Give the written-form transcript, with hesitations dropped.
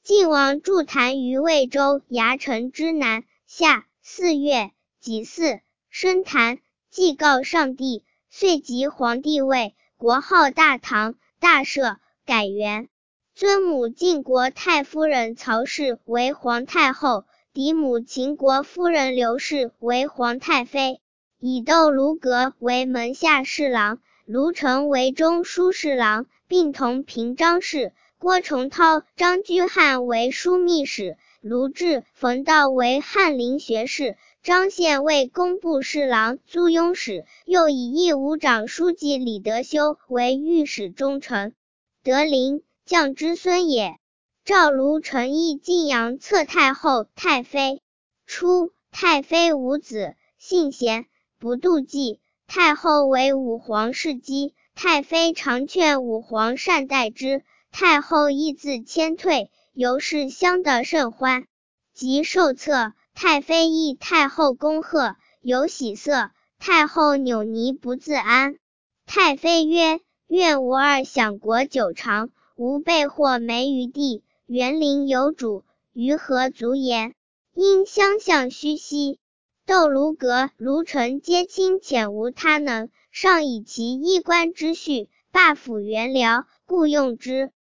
晋王筑坛于魏州牙城之南。夏4月己巳，升坛，祭告上帝，遂即皇帝位，国号大唐，大赦，改元。尊母晋国太夫人曹氏为皇太后，嫡母秦国夫人刘氏为皇太妃，以窦卢阁为门下侍郎，卢成为中书侍郎，并同平章事。郭崇韬、张居翰为枢密使，卢志、冯道为翰林学士，张宪为工部侍郎、租庸使，又以义武长书记李德修为御史中丞。德龄，将之孙也。赵卢成义晋阳侧太后、太妃。初，太妃无子，性贤，不妒忌。太后为武皇侍姬，太妃常劝武皇善待之，太后亦自谦退，由是相得甚欢。及受册，太妃诣太后恭贺，有喜色，太后扭捏不自安。太妃曰：愿吾儿享国久长，无备或没于地，园林有主，于何足言？因相向虚息。窦卢阁、卢成皆亲浅无他能，上以其衣冠之序，罢辅元僚，故用之。